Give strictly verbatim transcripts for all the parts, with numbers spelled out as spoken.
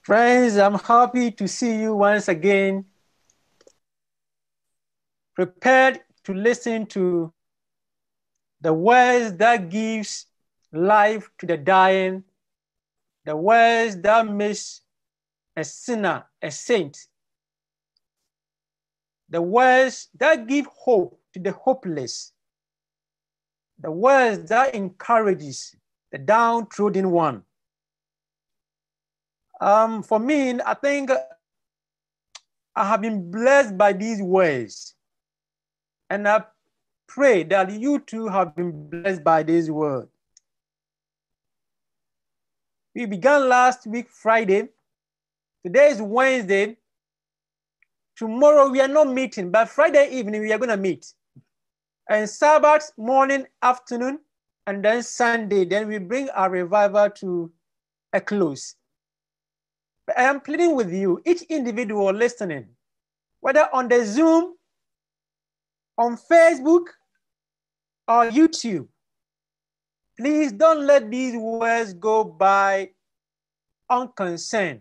Friends, I'm happy to see you once again, prepared to listen to the words that gives life to the dying, the words that makes a sinner a saint, the words that give hope to the hopeless, the words that encourages the downtrodden one. Um, for me, I think I have been blessed by these words, and I pray that you too have been blessed by this word. We began last week, Friday. Today is Wednesday. Tomorrow we are not meeting, but Friday evening we are going to meet. And Sabbath morning, afternoon, and then Sunday, then we bring our revival to a close. But I am pleading with you, each individual listening, whether on the Zoom, on Facebook, or YouTube, please don't let these words go by unconcerned.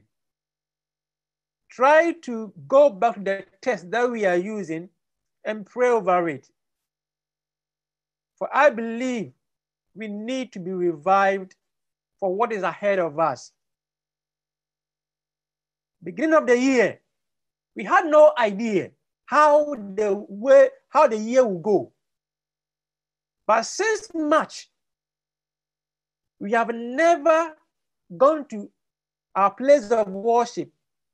Try to go back to the text that we are using and pray over it. For I believe we need to be revived for what is ahead of us. Beginning of the year, we had no idea how the way, how the year will go. But since March, we have never gone to our place of worship.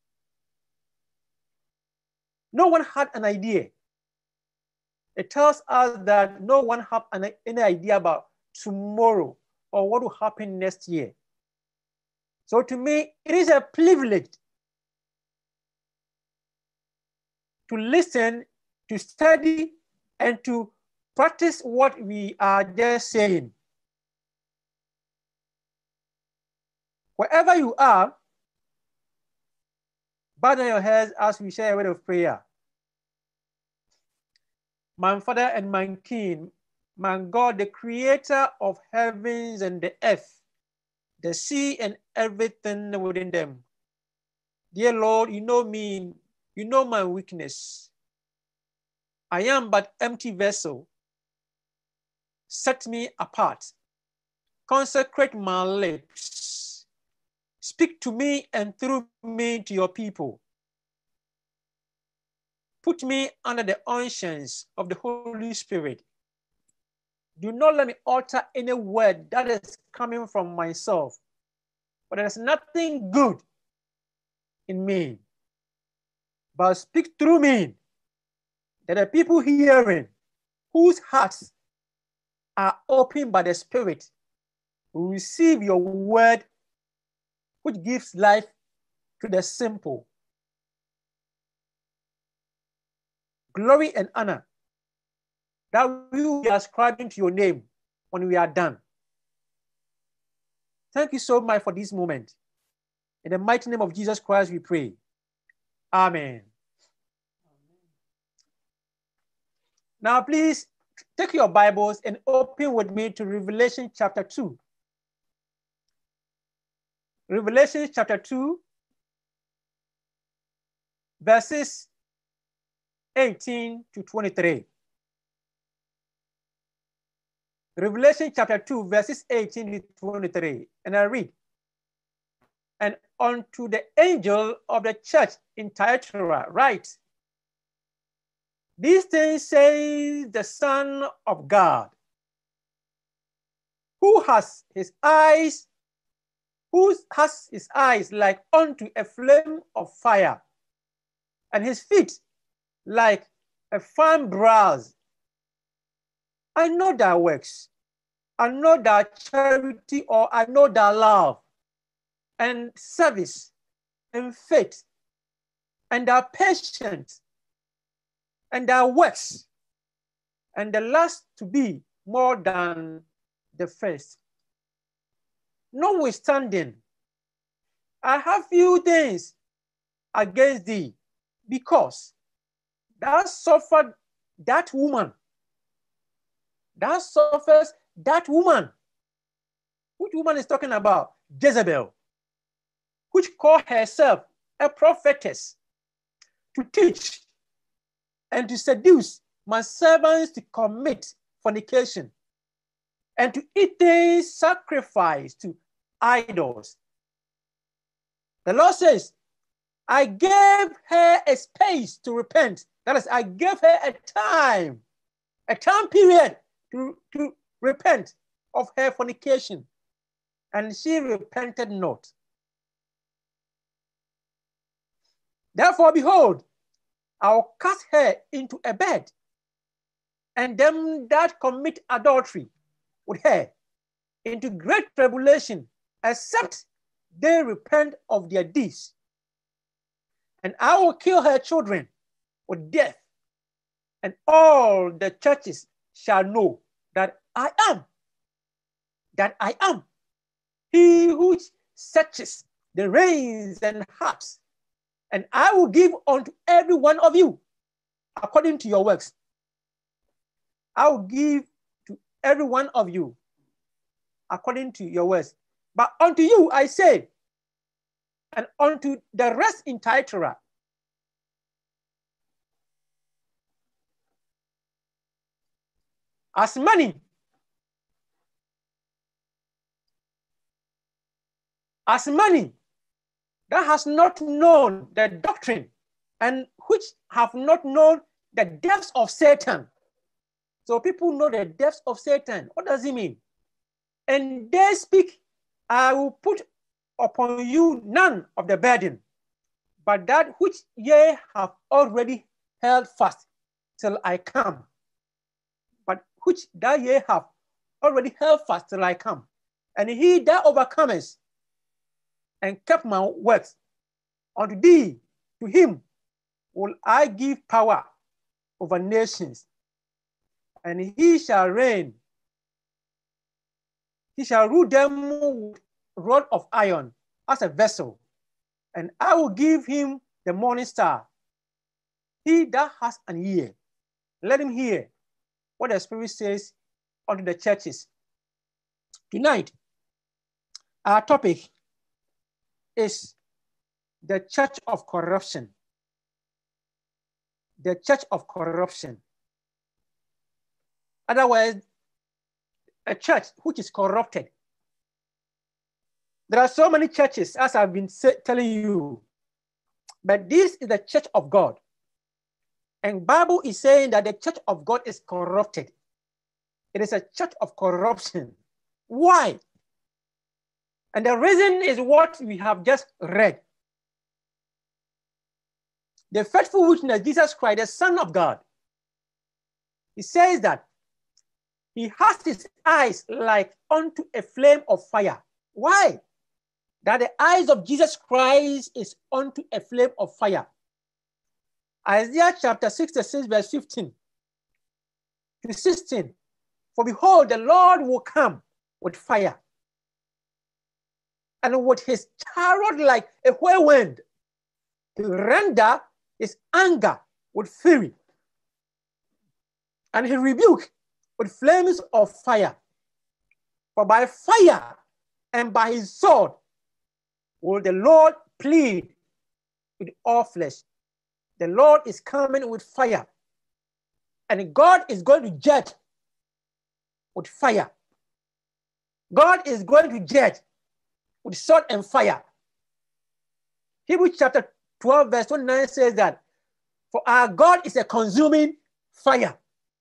No one had an idea. It tells us that no one had an, any idea about tomorrow or what will happen next year. So to me, it is a privilege to listen, to study, and to practice what we are just saying. Wherever you are, bow down your heads as we share a word of prayer. My Father and my King, my God, the creator of heavens and the earth, the sea and everything within them. Dear Lord, you know me, you know my weakness. I am but empty vessel. Set me apart. Consecrate my lips. Speak to me and through me to your people. Put me under the unction of the Holy Spirit. Do not let me utter any word that is coming from myself, but there is nothing good in me. But speak through me, that the people hearing, whose hearts are opened by the Spirit, will receive your word, which gives life to the simple. Glory and honor that we will be ascribing to your name when we are done. Thank you so much for this moment. In the mighty name of Jesus Christ, we pray. Amen. Now, please take your Bibles and open with me to Revelation chapter two. Revelation chapter two, verses eighteen to twenty-three. Revelation chapter two, verses eighteen to twenty-three. And I read, and unto the angel of the church in Thyatira write, these things says the Son of God, who has his eyes, who has his eyes like unto a flame of fire, and his feet like a fine brass. I know thy works, I know thy charity, or I know thy love, and service, and faith, and thy patience, and thy works, and the last to be more than the first. Notwithstanding, I have few things against thee, because thou suffered that woman, thou suffers that woman. Which woman is talking about? Jezebel. which called herself a prophetess, to teach and to seduce my servants to commit fornication and to eat things sacrificed to idols. The Lord says, I gave her a space to repent. That is, I gave her a time, a time period to, to repent of her fornication. And she repented not. Therefore, behold, I will cast her into a bed, and them that commit adultery with her into great tribulation, except they repent of their deeds. And I will kill her children with death, and all the churches shall know that I am, that I am he who searches the reins and hearts, and I will give unto every one of you according to your works. I will give to every one of you according to your works. But unto you I say, and unto the rest in Thyatira, as many as many that has not known the doctrine and which have not known the depths of Satan. So people know the depths of Satan. What does it mean? And they speak, I will put upon you none of the burden, but that which ye have already held fast till I come. But which that ye have already held fast till I come. And he that overcometh and kept my works, unto thee, to him, will I give power over nations, and he shall reign. He shall rule them with rod of iron as a vessel, and I will give him the morning star. He that has an ear, let him hear what the Spirit says unto the churches. Tonight, our topic is the church of corruption. The church of corruption. Otherwise, a church which is corrupted. There are so many churches, as I've been say, telling you, but this is the church of God. And Bible is saying that the church of God is corrupted. It is a church of corruption. Why? And the reason is what we have just read. The faithful witness, Jesus Christ, the Son of God, he says that he has his eyes like unto a flame of fire. Why? That the eyes of Jesus Christ is unto a flame of fire. Isaiah chapter sixty-six, verse fifteen to sixteen. For behold, the Lord will come with fire, and with his chariot like a whirlwind, to render his anger with fury, and he rebuke with flames of fire. For by fire and by his sword will the Lord plead with all flesh. The Lord is coming with fire, and God is going to judge with fire. God is going to judge with sword and fire. Hebrews chapter twelve, verse twenty-nine says that, for our God is a consuming fire.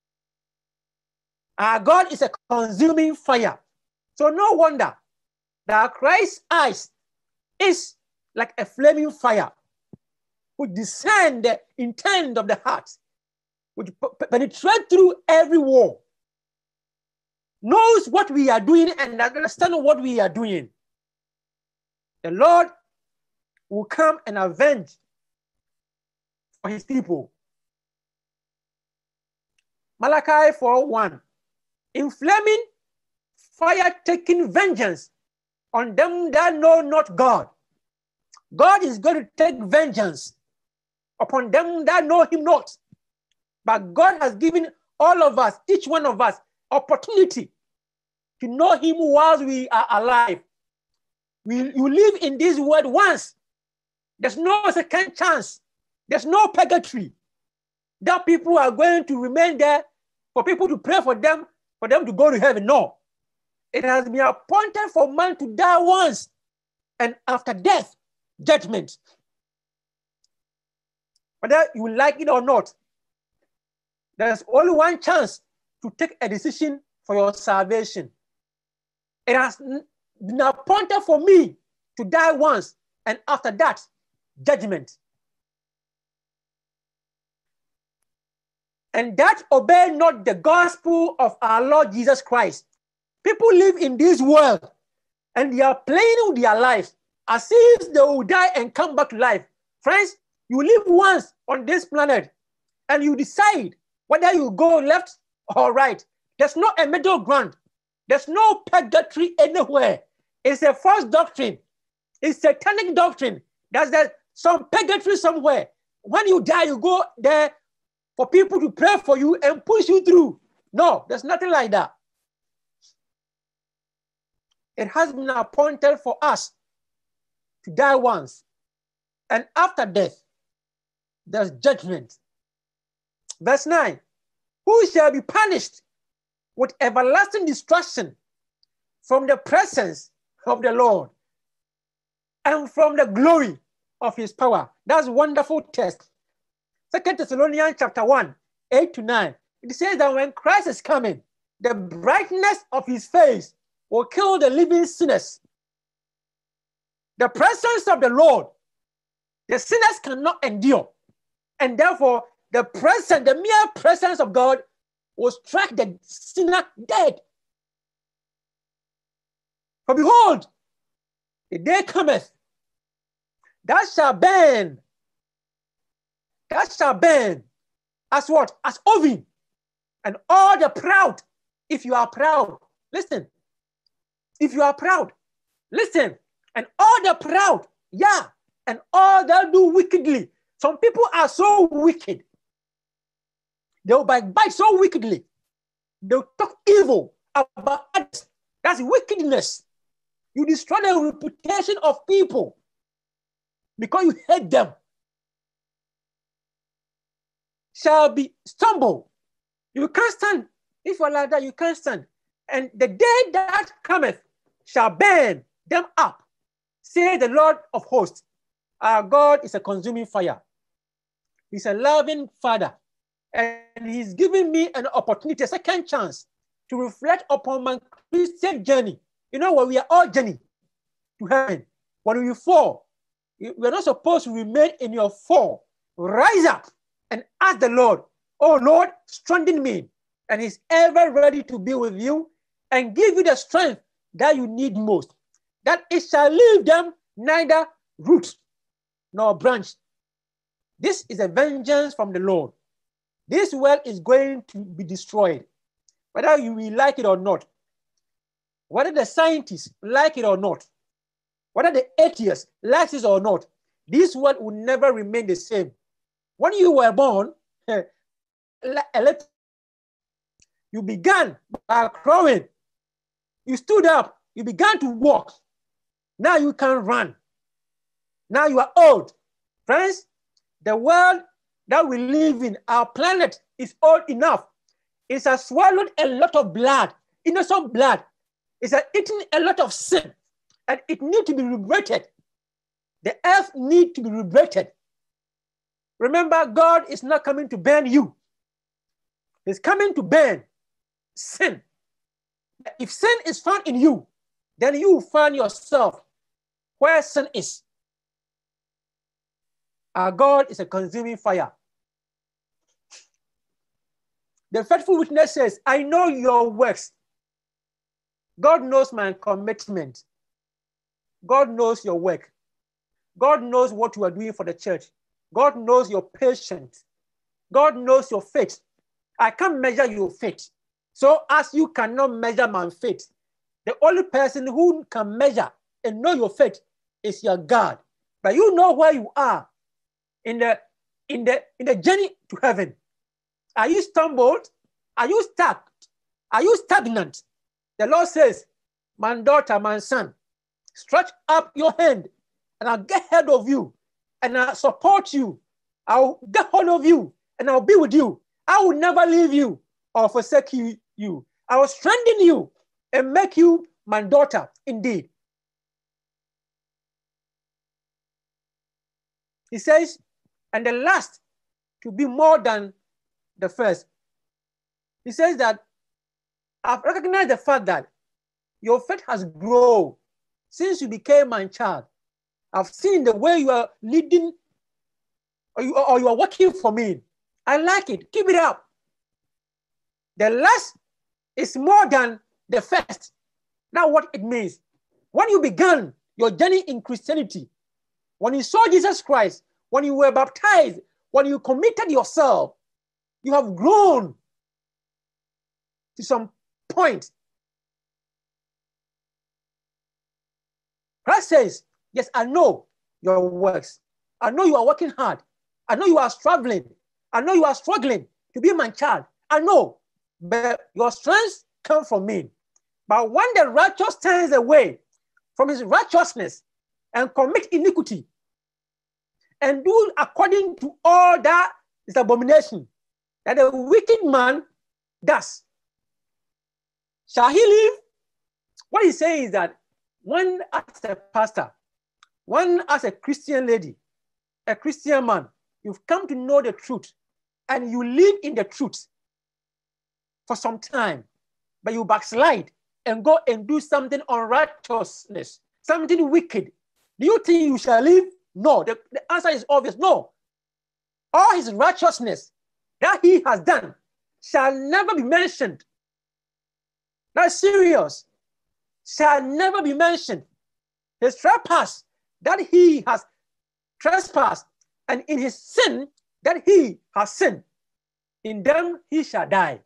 Our God is a consuming fire. So no wonder that Christ's eyes is like a flaming fire, which discern the intent of the heart, which penetrate through every wall, knows what we are doing and understands what we are doing. The Lord will come and avenge for his people. Malachi four one, in flaming fire taking vengeance on them that know not God. God is going to take vengeance upon them that know him not. But God has given all of us, each one of us, opportunity to know him while we are alive. We, you live in this world once. There's no second chance. There's no purgatory. That people are going to remain there for people to pray for them, for them to go to heaven. No. It has been appointed for man to die once, and after death, judgment. Whether you like it or not, there's only one chance to take a decision for your salvation. It has been appointed for me to die once, and after that, judgment. And that obey not the gospel of our Lord Jesus Christ. People live in this world and they are playing with their lives as if they will die and come back to life. Friends, you live once on this planet and you decide whether you go left or right. There's not a middle ground. There's no purgatory anywhere. It's a false doctrine. It's a satanic doctrine. There's there some purgatory somewhere. When you die, you go there for people to pray for you and push you through. No, there's nothing like that. It has been appointed for us to die once. And after death, there's judgment. Verse nine, who shall be punished with everlasting destruction from the presence of the Lord and from the glory of his power. That's a wonderful text. Second Thessalonians chapter one, eight to nine. It says that when Christ is coming, the brightness of his face will kill the living sinners. The presence of the Lord, the sinners cannot endure. And therefore, the presence, the mere presence of God will strike the sinner dead. For behold, the day cometh, that shall burn, that shall burn as what? As oven. And all the proud, if you are proud, listen, if you are proud, listen, and all the proud, yeah, and all that do wickedly. Some people are so wicked. They'll backbite so wickedly. They'll talk evil about others. That's wickedness. You destroy the reputation of people because you hate them. Shall be stumbled. You can't stand. If you're like that, you can't stand. And the day that cometh shall burn them up, say the Lord of hosts. Our God is a consuming fire. He's a loving Father. And he's giving me an opportunity, a second chance, to reflect upon my Christian journey. You know what? We are all journey to heaven. When we fall, we're not supposed to remain in your fall. Rise up and ask the Lord, oh Lord, strengthen me. And he's ever ready to be with you and give you the strength that you need most. That it shall leave them neither root nor branch. This is a vengeance from the Lord. This world is going to be destroyed, whether you will like it or not, whether the scientists like it or not, whether the atheists like it or not. This world will never remain the same. When you were born, you began by crawling. You stood up. You began to walk. Now you can run. Now you are old. Friends, the world that we live in, our planet, is old enough. It has swallowed a lot of blood, innocent blood. It has eaten a lot of sin, and it needs to be liberated. The earth needs to be liberated. Remember, God is not coming to burn you. He's coming to burn sin. If sin is found in you, then you will find yourself where sin is. Our God is a consuming fire. The faithful witness says, I know your works. God knows my commitment. God knows your work. God knows what you are doing for the church. God knows your patience. God knows your faith. I can't measure your faith. So as you cannot measure my faith, the only person who can measure and know your faith is your God. But you know where you are in the, in the, in the journey to heaven. Are you stumbled? Are you stuck? Are you stagnant? The Lord says, my daughter, my son, Stretch up your hand, and I'll get ahead of you, and I'll support you. I'll get hold of you, and I'll be with you. I will never leave you or forsake you. you. I will strengthen you and make you my daughter indeed. He says, and the last to be more than the first. He says that I've recognized the fact that your faith has grown since you became my child. I've seen the way you are leading or you, or you are working for me. I like it. Keep it up. The last is more than the first. Now what it means. When you began your journey in Christianity, when you saw Jesus Christ, when you were baptized, when you committed yourself, you have grown to some point. Christ says, yes, I know your works. I know you are working hard. I know you are struggling. I know you are struggling to be my child. I know, but your strength comes from me. But when the righteous turns away from his righteousness and commit iniquity and do according to all that is abomination that the wicked man does, shall he live? What he's saying is that when as a pastor, when as a Christian lady, a Christian man, you've come to know the truth and you live in the truth for some time, but you backslide and go and do something unrighteousness, something wicked. Do you think you shall live? No. The, the answer is obvious. No. All his righteousness that he has done shall never be mentioned. That's serious. Shall never be mentioned. His trespass that he has trespassed, and in his sin that he has sinned, in them he shall die.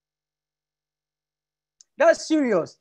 That's serious.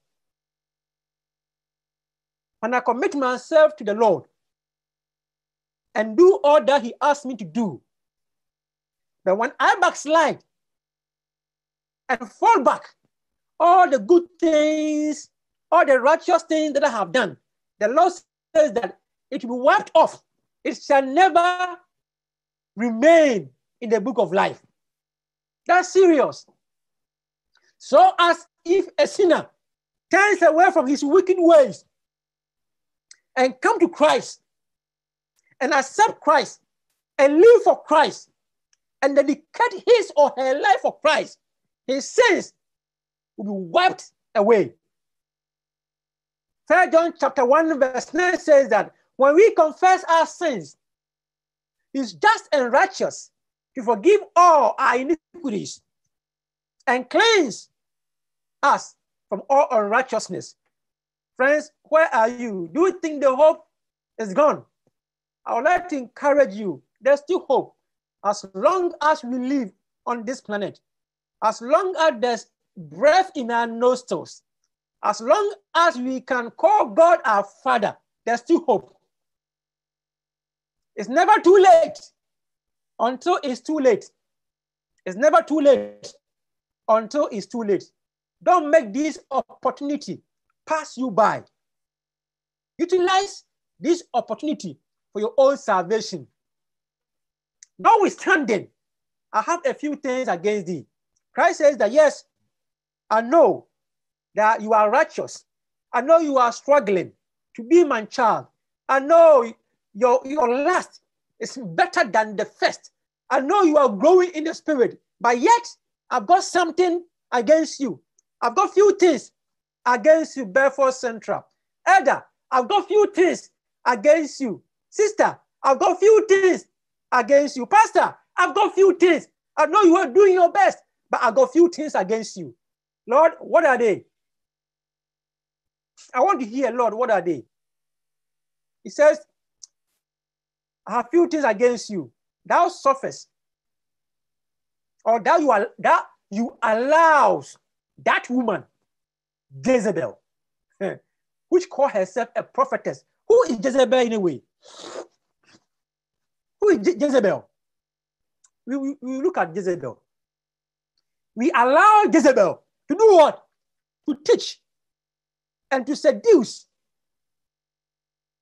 When I commit myself to the Lord and do all that he asked me to do, but when I backslide and fall back, all the good things, all the righteous things that I have done, the Lord says that it will be wiped off. It shall never remain in the book of life. That's serious. So as if a sinner turns away from his wicked ways and come to Christ and accept Christ and live for Christ and dedicate his or her life for Christ, his sins will be wiped away. First John chapter one verse nine says that when we confess our sins, he's just and righteous to forgive all our iniquities and cleanse us from all unrighteousness. Friends, where are you? Do you think the hope is gone? I would like to encourage you. There's still hope. As long as we live on this planet, as long as there's breath in our nostrils, as long as we can call God our Father, there's still hope. It's never too late until it's too late. It's never too late until it's too late. Don't make this opportunity pass you by. Utilize this opportunity for your own salvation. Notwithstanding, I have a few things against thee. Christ says that, yes, I know that you are righteous. I know you are struggling to be my child. I know your, your last is better than the first. I know you are growing in the spirit, but yet I've got something against you. I've got few things against you, Belfort Central. Elder, I've got few things against you. Sister, I've got few things against you. Pastor, I've got few things. I know you are doing your best, but I've got few things against you. Lord, what are they? I want to hear, Lord, what are they? He says, I have few things against you. Thou sufferest, or that you are that you allows that woman, Jezebel, which called herself a prophetess. Who is Jezebel anyway? Who is Je Jezebel? We, we, we look at Jezebel. We allow Jezebel to do what? To teach and to seduce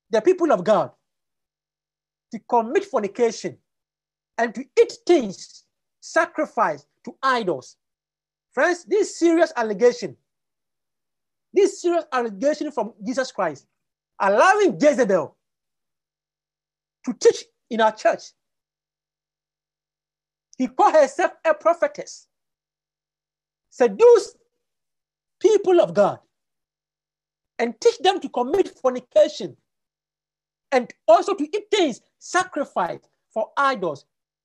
the people of God to commit fornication and to eat things sacrificed to idols. Friends, this serious allegation, this serious allegation from Jesus Christ, allowing Jezebel to teach in our church. He called herself a prophetess, seduce people of God, and teach them to commit fornication and also to eat things sacrificed for idols.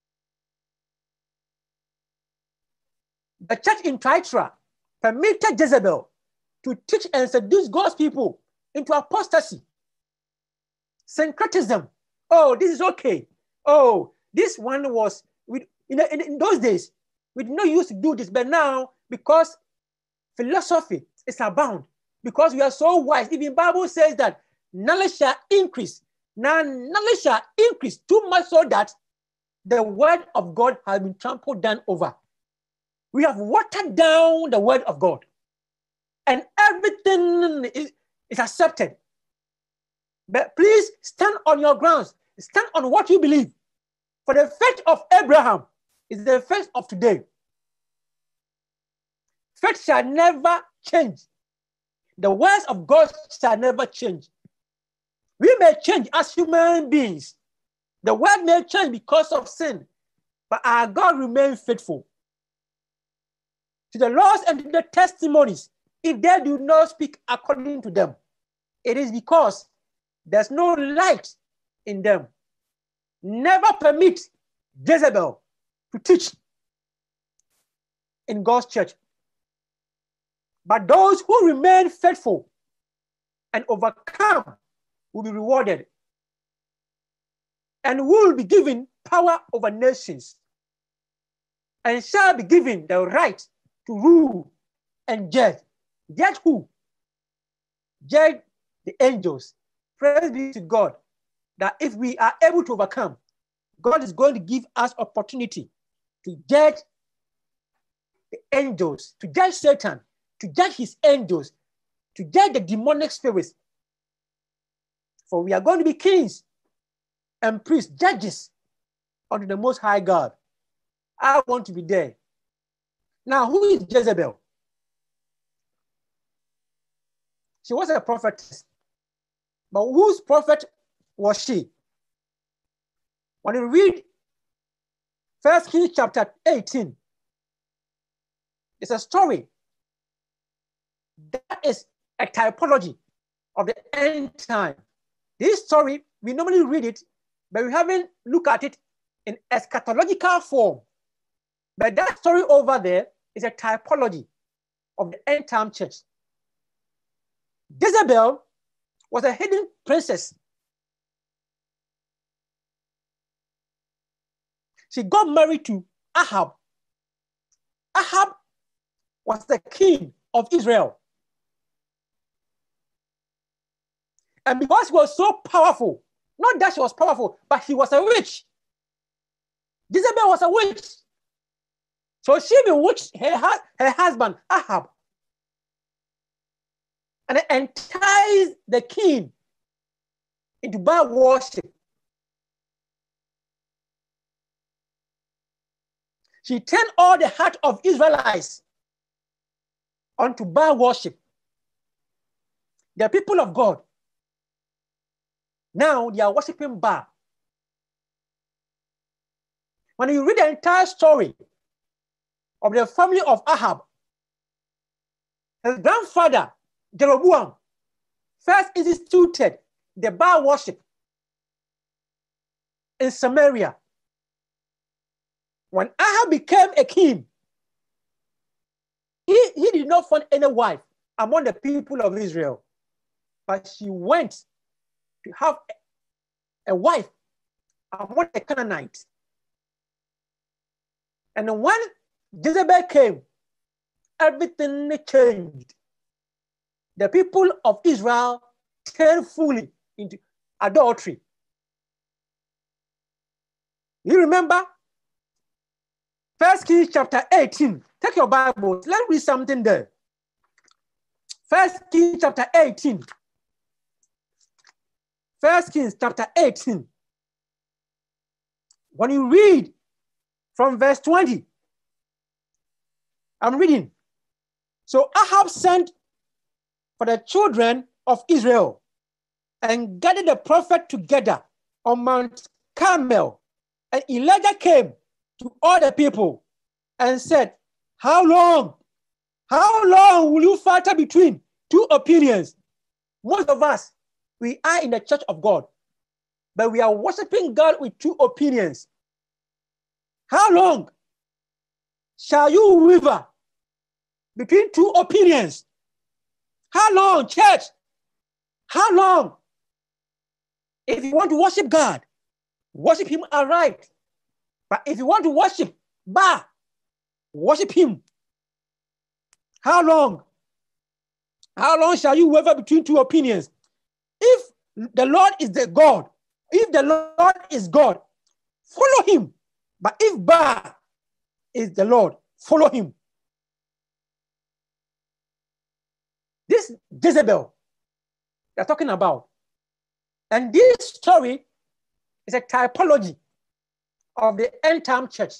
The church in Thyatira permitted Jezebel to teach and seduce God's people into apostasy, syncretism. Oh, this is okay. Oh, this one was, with, in, in, in those days, we did not used to do this, but now, because philosophy is abound, because we are so wise, even the Bible says that knowledge shall increase. Now, knowledge shall increase too much so that the word of God has been trampled down over. We have watered down the word of God, and everything is, is accepted. But please stand on your grounds. Stand on what you believe. For the faith of Abraham is the faith of today. Faith shall never change. The words of God shall never change. We may change as human beings. The word may change because of sin, but our God remains faithful to the laws and to the testimonies. If they do not speak according to them, it is because there's no light in them. Never permit Jezebel to teach in God's church. But those who remain faithful and overcome will be rewarded and will be given power over nations and shall be given the right to rule and judge. Judge who? Judge the angels. Praise be to God that if we are able to overcome, God is going to give us opportunity to judge the angels, to judge Satan, to judge his angels, to judge the demonic spirits. For we are going to be kings and priests, judges unto the Most High God. I want to be there. Now, who is Jezebel? She was a prophetess. But whose prophet was she? When you read First Kings chapter eighteen, it's a story that is a typology of the end time. This story, we normally read it, but we haven't looked at it in eschatological form. But that story over there is a typology of the end time church. Jezebel was a hidden princess. She got married to Ahab. Ahab was the king of Israel. And because he was so powerful, not that she was powerful, but he was a witch. Jezebel was a witch. So she bewitched her, her husband, Ahab, and enticed the king into Baal worship. She turned all the heart of Israelites onto Baal worship. The people of God, now they are worshiping Baal. When you read the entire story of the family of Ahab, his grandfather, Jeroboam, first instituted the Baal worship in Samaria. When Ahab became a king, he, he did not find any wife among the people of Israel, but she went to have a wife among the Canaanites. And when Jezebel came, everything changed. The people of Israel turned fully into adultery. You remember? First Kings chapter eighteen. Take your Bible. Let's read something there. First Kings chapter eighteen. First Kings chapter eighteen. When you read from verse twenty, I'm reading. So Ahab sent for the children of Israel and gathered the prophet together on Mount Carmel. And Elijah came to all the people and said, how long? How long will you falter between two opinions? Most of us, we are in the church of God, but we are worshiping God with two opinions. How long shall you waver between two opinions? How long, church? How long? If you want to worship God, worship him aright. But if you want to worship Baal, worship him. How long? How long shall you waver between two opinions? If the Lord is the God, if the Lord is God, follow him. But if Baal is the Lord, follow him. This Jezebel they're talking about, and this story is a typology of the end time church.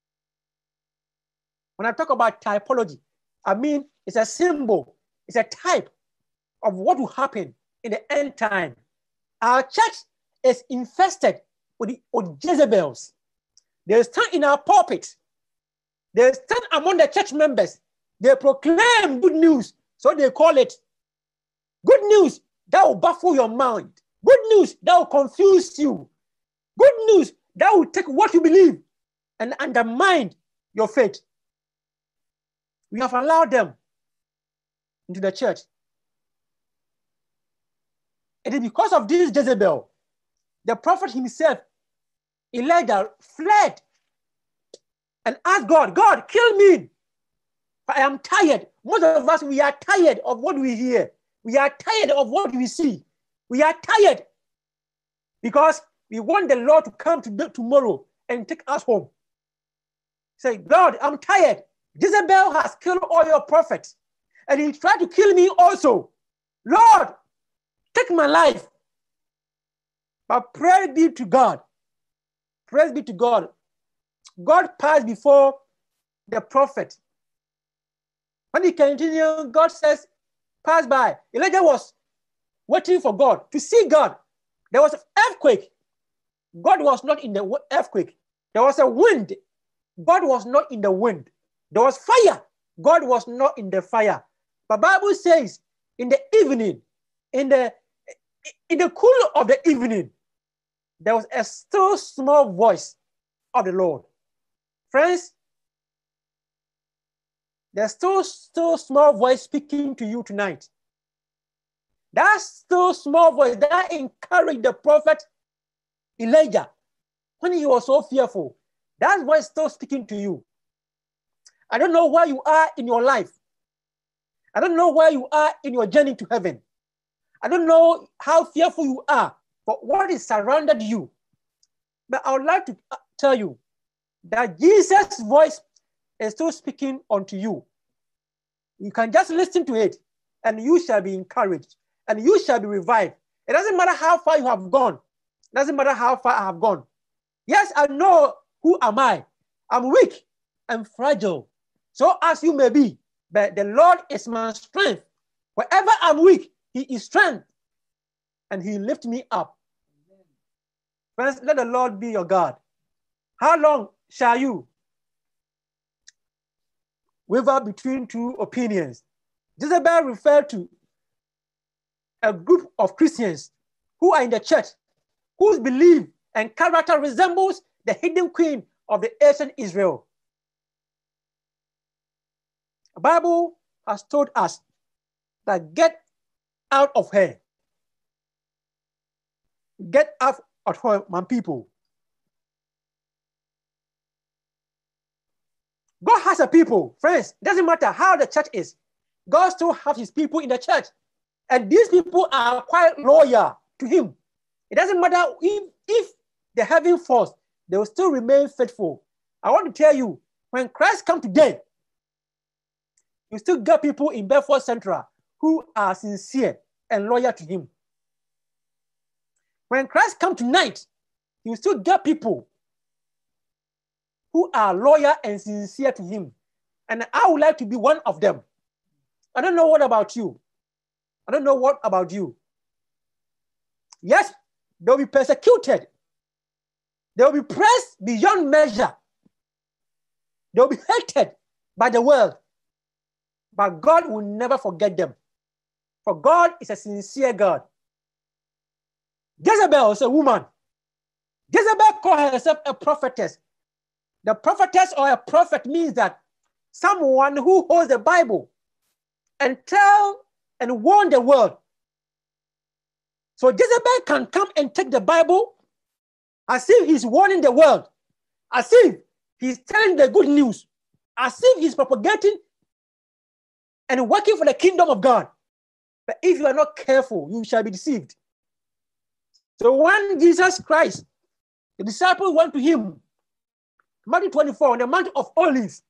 When I talk about typology, I mean it's a symbol, it's a type of what will happen in the end time. Our church is infested with the with Jezebels. They stand in our pulpit. They stand among the church members. They proclaim good news, so they call it good news that will baffle your mind. Good news that will confuse you. Good news that will take what you believe and undermine your faith. We have allowed them into the church. It is because of this Jezebel, the prophet himself, Elijah, fled and asked God, God, kill me. I am tired. Most of us, we are tired of what we hear. We are tired of what we see. We are tired because we want the Lord to come to tomorrow and take us home. Say, God, I'm tired. Jezebel has killed all your prophets, and he tried to kill me also. Lord, take my life. But praise be to God. Praise be to God. God passed before the prophet. When he continued, God says, pass by. Elijah was waiting for God, to see God. There was an earthquake. God was not in the earthquake. There was a wind. God was not in the wind. There was fire. God was not in the fire. But the Bible says, in the evening, in the, in the cool of the evening, there was a still small voice of the Lord. Friends, there's still, still small voice speaking to you tonight. That still small voice that encouraged the prophet Elijah when he was so fearful. That voice still speaking to you. I don't know where you are in your life. I don't know where you are in your journey to heaven. I don't know how fearful you are for what is surrounded you. But I would like to tell you that Jesus' voice is still speaking unto you. You can just listen to it and you shall be encouraged and you shall be revived. It doesn't matter how far you have gone. It doesn't matter how far I have gone. Yes, I know who am I. I'm weak and fragile. So as you may be, but the Lord is my strength. Wherever I'm weak, he is strength. And he lifts me up. Amen. Friends, let the Lord be your God. How long shall you waver between two opinions? Jezebel referred to a group of Christians who are in the church, whose belief and character resembles the hidden queen of the ancient Israel. The Bible has told us that get out of her. Get out of her, my people. God has a people, friends. It doesn't matter how the church is. God still has his people in the church. And these people are quite loyal to him. It doesn't matter if, if the heaven falls, they will still remain faithful. I want to tell you, when Christ comes today, you still get people in Bedford Central who are sincere and loyal to him. When Christ comes tonight, he will still get people who are loyal and sincere to him. And I would like to be one of them. I don't know what about you. I don't know what about you. Yes, they'll be persecuted. They'll be pressed beyond measure. They'll be hated by the world. But God will never forget them. For God is a sincere God. Jezebel is a woman. Jezebel called herself a prophetess. The prophetess or a prophet means that someone who holds the Bible and tell and warn the world. So Jezebel can come and take the Bible as if he's warning the world, as if he's telling the good news, as if he's propagating and working for the kingdom of God. But if you are not careful, you shall be deceived. So when Jesus Christ, the disciples went to him, Matthew twenty-four, on the Mount of Olives,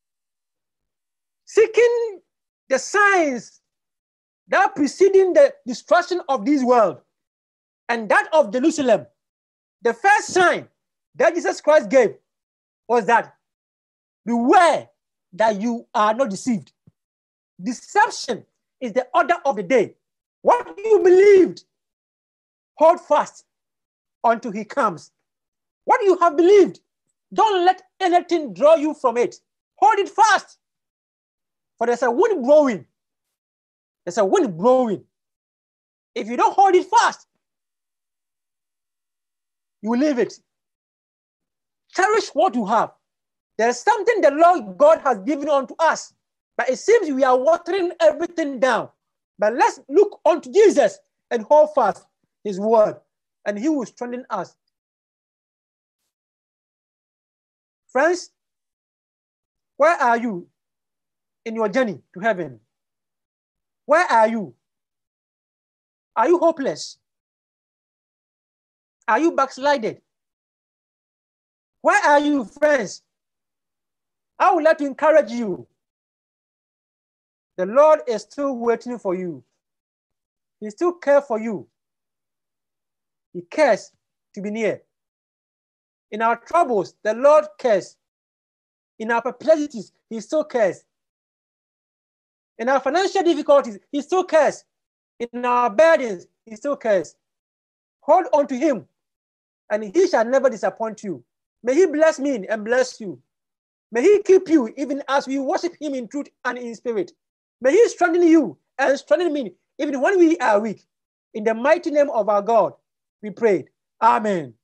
seeking the signs that preceding the destruction of this world and that of Jerusalem. The first sign that Jesus Christ gave was that beware that you are not deceived. Deception is the order of the day. What you believed, hold fast until he comes. What you have believed, don't let anything draw you from it. Hold it fast. For there's a wind blowing. There's a wind blowing. If you don't hold it fast, you will leave it. Cherish what you have. There's something the Lord God has given unto us, but it seems we are watering everything down. But let's look unto Jesus and hold fast his word, and he will strengthen us. Friends, where are you in your journey to heaven? Where are you? Are you hopeless? Are you backslided? Where are you, friends? I would like to encourage you. The Lord is still waiting for you. He still cares for you. He cares to be near. In our troubles, the Lord cares. In our perplexities, he still cares. In our financial difficulties, he still cares. In our burdens, he still cares. Hold on to him, and he shall never disappoint you. May he bless me and bless you. May he keep you even as we worship him in truth and in spirit. May he strengthen you and strengthen me even when we are weak. In the mighty name of our God, we prayed. Amen.